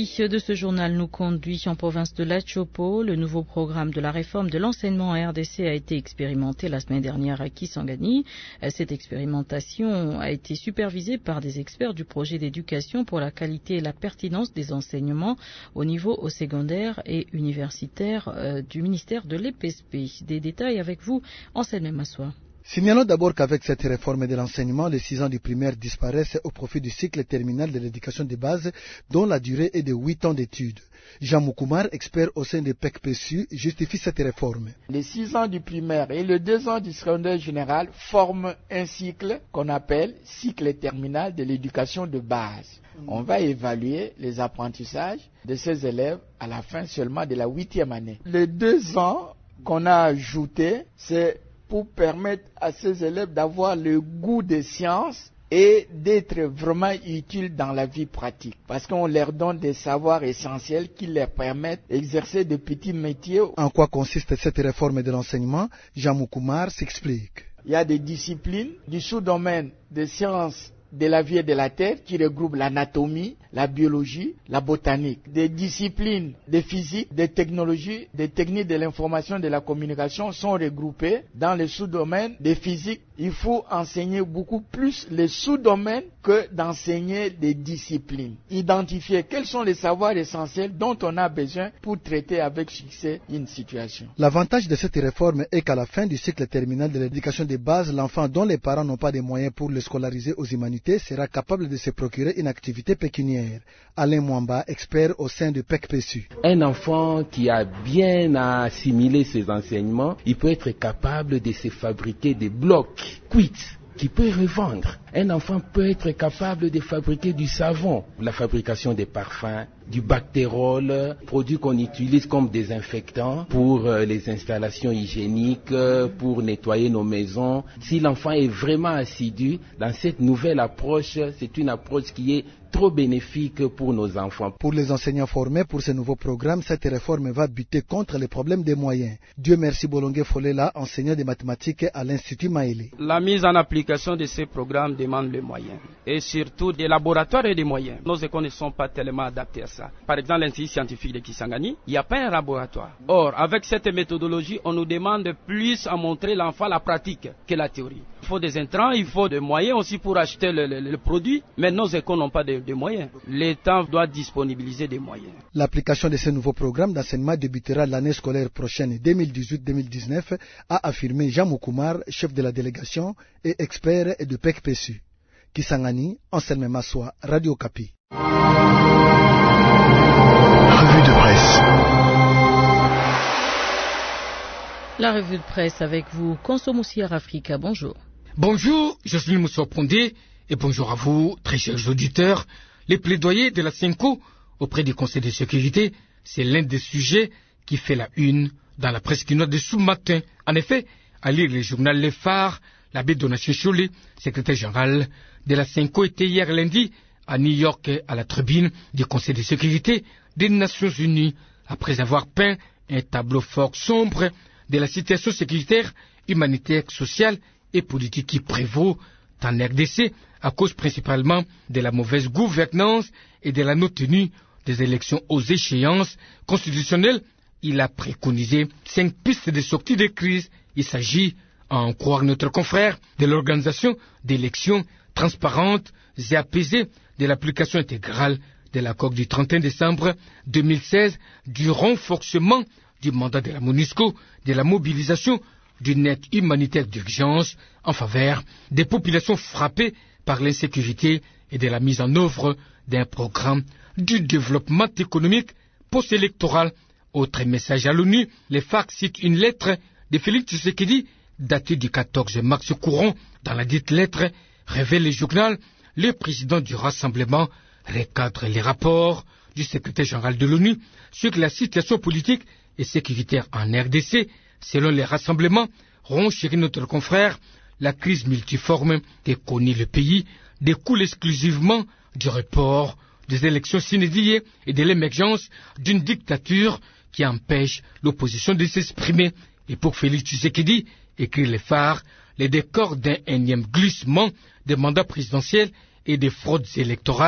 partie de ce journal nous conduit en province de l'Atchopo. Le nouveau programme de la réforme de l'enseignement en RDC a été expérimenté la semaine dernière à Kisangani. Cette expérimentation a été supervisée par des experts du projet d'éducation pour la qualité et la pertinence des enseignements au niveau secondaire et universitaire du ministère de l'EPSP. Des détails avec vous, Anselme Massoua. Signalons d'abord qu'avec cette réforme de l'enseignement, les 6 ans du primaire disparaissent au profit du cycle terminal de l'éducation de base, dont la durée est de 8 ans d'études. Jean Moukoumar, expert au sein de PEC-PSU, justifie cette réforme. Les 6 ans du primaire et les 2 ans du secondaire général forment un cycle qu'on appelle cycle terminal de l'éducation de base. On va évaluer les apprentissages de ces élèves à la fin seulement de la 8e année. Les 2 ans qu'on a ajoutés, c'est pour permettre à ces élèves d'avoir le goût des sciences et d'être vraiment utiles dans la vie pratique. Parce qu'on leur donne des savoirs essentiels qui leur permettent d'exercer de petits métiers. En quoi consiste cette réforme de l'enseignement? Jean Moukoumar s'explique. Il y a des disciplines du sous-domaine des sciences de la vie et de la terre qui regroupent l'anatomie, la biologie, la botanique. Des disciplines de physique, de technologie, des techniques de l'information et de la communication sont regroupées dans le sous-domaine de physique. Il faut enseigner beaucoup plus les sous-domaines que d'enseigner des disciplines. Identifier quels sont les savoirs essentiels dont on a besoin pour traiter avec succès une situation. L'avantage de cette réforme est qu'à la fin du cycle terminal de l'éducation de base, l'enfant dont les parents n'ont pas de moyens pour le scolariser aux humanités sera capable de se procurer une activité pécuniaire. Alain Mwamba, expert au sein de PEC-PSU. Un enfant qui a bien assimilé ses enseignements, il peut être capable de se fabriquer des blocs qui peut revendre. Un enfant peut être capable de fabriquer du savon, la fabrication des parfums, du bactérol, produits qu'on utilise comme désinfectants pour les installations hygiéniques, pour nettoyer nos maisons. Si l'enfant est vraiment assidu dans cette nouvelle approche, c'est une approche qui est trop bénéfique pour nos enfants. Pour les enseignants formés pour ce nouveau programme, cette réforme va buter contre les problèmes des moyens. Dieu merci Bolongue Folela, enseignant de mathématiques à l'Institut Maïli. La mise en application de ces programmes demande les moyens, et surtout des laboratoires et des moyens. Nos écoles ne sont pas tellement adaptées à ça. Par exemple, l'Institut scientifique de Kisangani, il n'y a pas un laboratoire. Or, avec cette méthodologie, on nous demande plus à montrer l'enfant la pratique que la théorie. Il faut des intrants, il faut des moyens aussi pour acheter le produit, mais nos écoles n'ont pas de moyens. L'État doit disponibiliser des moyens. L'application de ce nouveau programme d'enseignement débutera l'année scolaire prochaine 2018-2019, a affirmé Jean Moukoumar, chef de la délégation et expert de PEC-PSU. Kisangani, Anselme Massoua, Radio Kapi. Revue de presse. La revue de presse avec vous, Consomoussière Africa, bonjour. Bonjour, je suis Moussa Pondé et bonjour à vous, très chers auditeurs. Les plaidoyers de la CENCO auprès du Conseil de sécurité, c'est l'un des sujets qui fait la une dans la presse quinoise de ce matin. En effet, à lire le journal Les Phares, l'abbé Donatien Chollet, secrétaire général de la CENCO, était hier lundi à New York à la tribune du Conseil de sécurité des Nations Unies, après avoir peint un tableau fort sombre de la situation sécuritaire, humanitaire, sociale et politique qui prévaut en RDC à cause principalement de la mauvaise gouvernance et de la non-tenue des élections aux échéances constitutionnelles. Il a préconisé 5 pistes de sortie de crise. Il s'agit, à en croire notre confrère, de l'organisation d'élections transparentes et apaisées, de l'application intégrale de l'accord du 31 décembre 2016, du renforcement du mandat de la MONUSCO, de la mobilisation d'une aide humanitaire d'urgence en faveur des populations frappées par l'insécurité et de la mise en œuvre d'un programme du développement économique post-électoral. Autre message à l'ONU, les FARC citent une lettre de Félix Tshisekedi datée du 14 mars courant. Dans la dite lettre, révèle le journal, le président du rassemblement recadre les rapports du secrétaire général de l'ONU sur la situation politique et sécuritaire en RDC. Selon les rassemblements, renchérit notre confrère, la crise multiforme que connaît le pays découle exclusivement du report des élections inédites et de l'émergence d'une dictature qui empêche l'opposition de s'exprimer. Et pour Félix Tshisekedi, écrit les Phares, les décors d'un énième glissement des mandats présidentiels et des fraudes électorales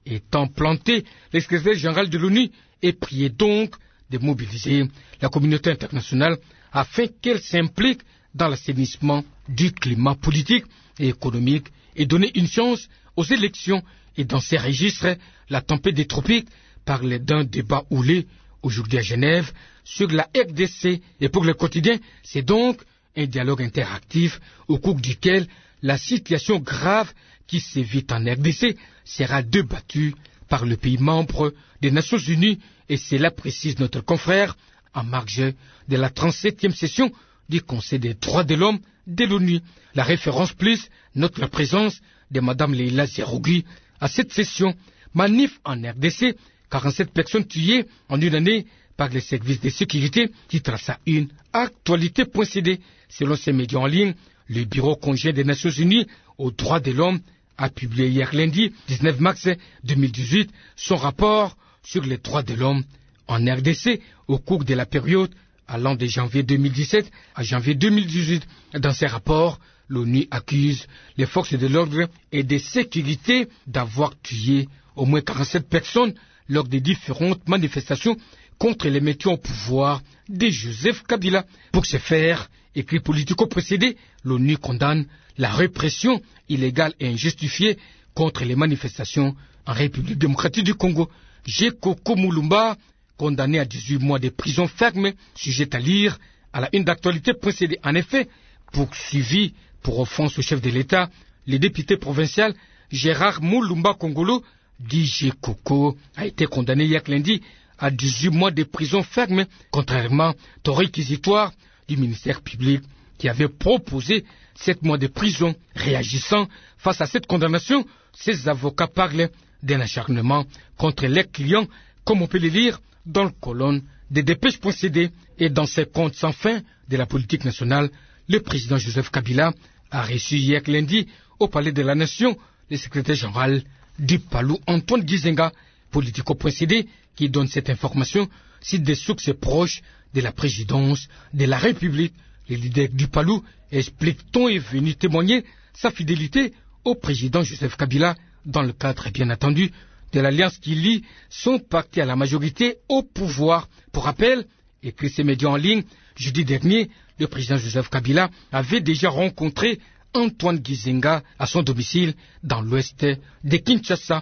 étant planté, le secrétaire général de l'ONU est prié donc de mobiliser la communauté internationale afin qu'elle s'implique dans l'assainissement du climat politique et économique et donner une chance aux élections. Et dans ces registres, la tempête des tropiques parlait d'un débat houlé aujourd'hui à Genève sur la RDC. Et pour le quotidien, c'est donc un dialogue interactif au cours duquel la situation grave qui sévit en RDC sera débattue par le pays membre des Nations Unies, et cela précise notre confrère en marge de la 37e session du Conseil des droits de l'homme de l'ONU. La référence plus note la présence de Mme Leila Zerougui à cette session. Manif en RDC, 47 personnes tuées en une année par les services de sécurité, titre à sa une actualité.cd. Selon ces médias en ligne, le Bureau conjoint des Nations Unies aux droits de l'homme a publié hier lundi 19 mars 2018 son rapport sur les droits de l'homme en RDC au cours de la période allant de janvier 2017 à janvier 2018. Dans ces rapports, l'ONU accuse les forces de l'ordre et de sécurité d'avoir tué au moins 47 personnes lors des différentes manifestations contre les métiers au pouvoir de Joseph Kabila. Pour ce faire, écrit politico-précédé, l'ONU condamne la répression illégale et injustifiée contre les manifestations en République démocratique du Congo. Jekoko Mulumba, condamné à 18 mois de prison ferme, sujet à lire à la une d'actualité précédée. En effet, poursuivi pour offense au chef de l'État, le député provincial Gérard Mulumba Kongolo, dit Jekoko, a été condamné hier lundi à 18 mois de prison ferme, contrairement au réquisitoire du ministère public qui avait proposé 7 mois de prison. Réagissant face à cette condamnation, ses avocats parlent d'un acharnement contre les clients, comme on peut le lire dans le colonne des dépêches.cd. Et dans ses comptes sans fin de la politique nationale, le président Joseph Kabila a reçu hier lundi au Palais de la Nation le secrétaire général du Palou, Antoine Gizenga. Politico.cd, qui donne cette information, cite des sources proches de la présidence de la République. Le leader du Palou explique-t-on est venu témoigner sa fidélité au président Joseph Kabila dans le cadre, bien entendu, de l'alliance qui lie son parti à la majorité au pouvoir. Pour rappel, écrit ces médias en ligne, jeudi dernier, le président Joseph Kabila avait déjà rencontré Antoine Gizenga à son domicile dans l'ouest de Kinshasa.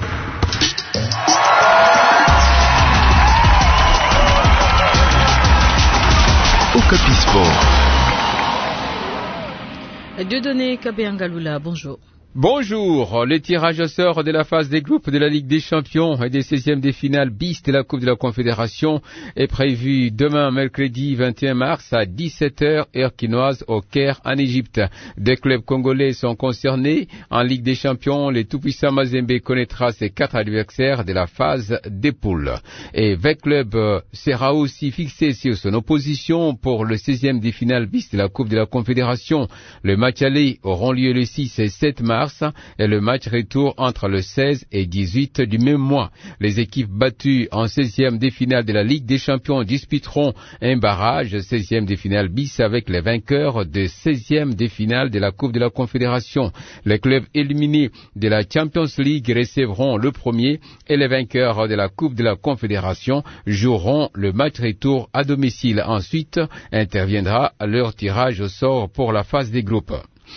Okapi Sport. Dieudonné Kabeangalula, bonjour. Bonjour, le tirage au sort de la phase des groupes de la Ligue des Champions et des 16e de finale bis de la Coupe de la Confédération est prévu demain, mercredi 21 mars à 17h, heure quinoise, au Caire, en Égypte. Deux clubs congolais sont concernés. En Ligue des Champions, le tout-puissant Mazembe connaîtra ses 4 adversaires de la phase des poules. Et 20 clubs sera aussi fixé sur son opposition pour le 16e de finale bis de la Coupe de la Confédération. Le match aller auront lieu le 6 et 7 mars. Et le match retour entre le 16 et 18 du même mois. Les équipes battues en 16e des finales de la Ligue des Champions disputeront un barrage 16e des finales bis avec les vainqueurs de 16e des finales de la Coupe de la Confédération. Les clubs éliminés de la Champions League recevront le premier et les vainqueurs de la Coupe de la Confédération joueront le match retour à domicile. Ensuite interviendra leur tirage au sort pour la phase des groupes.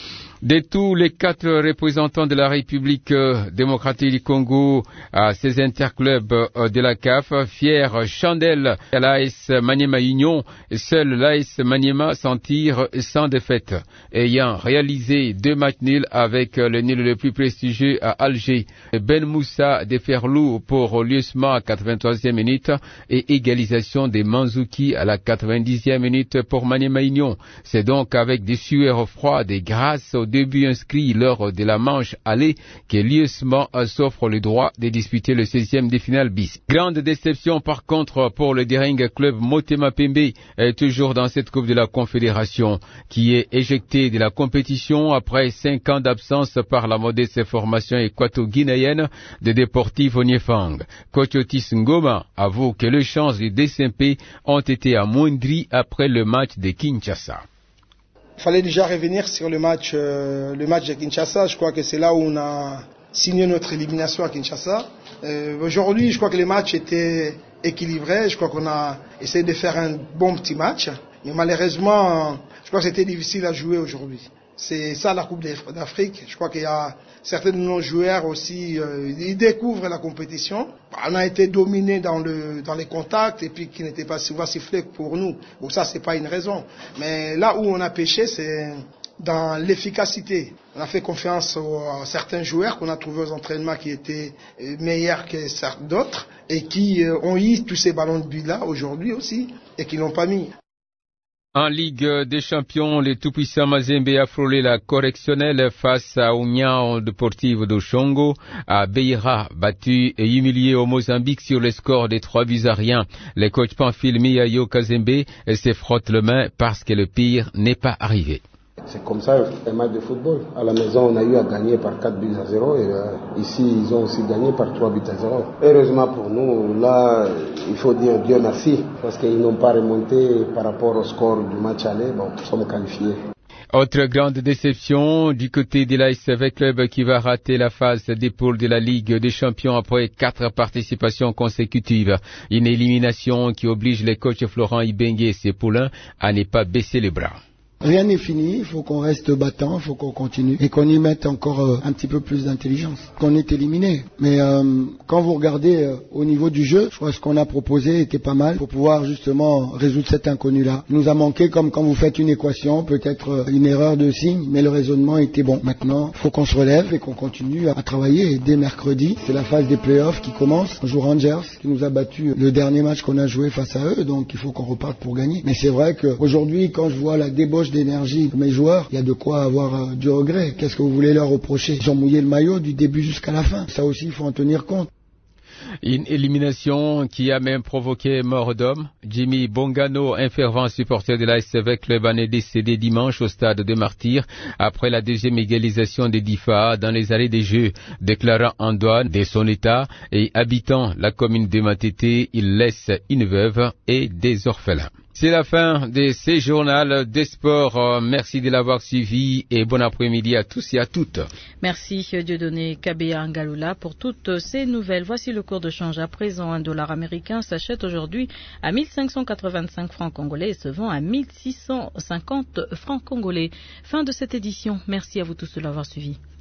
De tous les 4 représentants de la République démocratique du Congo à ces interclubs de la CAF, fier chandelle à l'AS Maniema Union, seul l'AS Maniema s'en tire sans défaite, ayant réalisé 2 matchs nuls avec le nul le plus prestigieux à Alger. Ben Moussa de Ferlou pour l'USMA à 83e minute et égalisation de Manzouki à la 90e minute pour Maniema Union. C'est donc avec des sueurs froides et grâce au début inscrit lors de la manche aller que l'USMA s'offre le droit de disputer le 16e des finales bis. Grande déception par contre pour le Daring Club Motema Pembe, toujours dans cette Coupe de la Confédération, qui est éjecté de la compétition après 5 ans d'absence par la modeste formation équato-guinéenne de Deportivo Niefang. Coach Otis Ngoma avoue que les chances du DCMP ont été amoindries après le match de Kinshasa. Il fallait déjà revenir sur le match de Kinshasa. Je crois que c'est là où on a signé notre élimination à Kinshasa. Aujourd'hui, je crois que les matchs étaient équilibrés. Je crois qu'on a essayé de faire un bon petit match. Mais malheureusement, je crois que c'était difficile à jouer aujourd'hui. C'est ça la Coupe d'Afrique. Je crois qu'il y a certains de nos joueurs aussi, ils découvrent la compétition. On a été dominé dans les contacts et puis qui n'était pas souvent sifflé pour nous. Bon, ça, c'est pas une raison. Mais là où on a péché, c'est dans l'efficacité. On a fait confiance à certains joueurs qu'on a trouvés aux entraînements qui étaient meilleurs que d'autres et qui ont eu tous ces ballons de but-là aujourd'hui aussi et qui l'ont pas mis. En Ligue des Champions, le tout-puissant Mazembe a frôlé la correctionnelle face à União Deportivo do Chongo, à Beira, battu et humilié au Mozambique sur le score des 3-1. Le coach Pamphile Miayo Kazembe se frotte les mains parce que le pire n'est pas arrivé. C'est comme ça un match de football. À la maison, on a eu à gagner par 4-0 et ici, ils ont aussi gagné par 3-0. Heureusement pour nous, là, il faut dire Dieu merci parce qu'ils n'ont pas remonté par rapport au score du match aller. Bon, nous sommes qualifiés. Autre grande déception du côté de l'ASV Club qui va rater la phase des poules de la Ligue des Champions après 4 participations consécutives. Une élimination qui oblige les coachs Florent Ibenge et ses poulains à ne pas baisser les bras. Rien n'est fini, il faut qu'on reste battant, il faut qu'on continue et qu'on y mette encore un petit peu plus d'intelligence. Qu'on est éliminé. Mais quand vous regardez au niveau du jeu, je crois que ce qu'on a proposé était pas mal pour pouvoir justement résoudre cet inconnu-là. Il nous a manqué comme quand vous faites une équation, peut-être une erreur de signe, mais le raisonnement était bon. Maintenant, il faut qu'on se relève et qu'on continue à travailler. Et dès mercredi, c'est la phase des playoffs qui commence. On joue Rangers, qui nous a battu le dernier match qu'on a joué face à eux, donc il faut qu'on reparte pour gagner. Mais c'est vrai qu'aujourd'hui, quand je vois la débauche d'énergie de mes joueurs, il y a de quoi avoir du regret. Qu'est-ce que vous voulez leur reprocher? Ils ont mouillé le maillot du début jusqu'à la fin. Ça aussi, il faut en tenir compte. Une élimination qui a même provoqué mort d'homme. Jimmy Bongano, un fervent supporter de l'ASV Club, en est décédé dimanche au stade de Martyrs après la deuxième égalisation des DIFA dans les arrêts des Jeux. Déclarant en douane de son état et habitant la commune de Matete, il laisse une veuve et des orphelins. C'est la fin de ce journal des sports. Merci de l'avoir suivi et bon après-midi à tous et à toutes. Merci Dieudonné Kabea Ngaloula pour toutes ces nouvelles. Voici le cours de change à présent. Un dollar américain s'achète aujourd'hui à 1585 francs congolais et se vend à 1650 francs congolais. Fin de cette édition. Merci à vous tous de l'avoir suivi.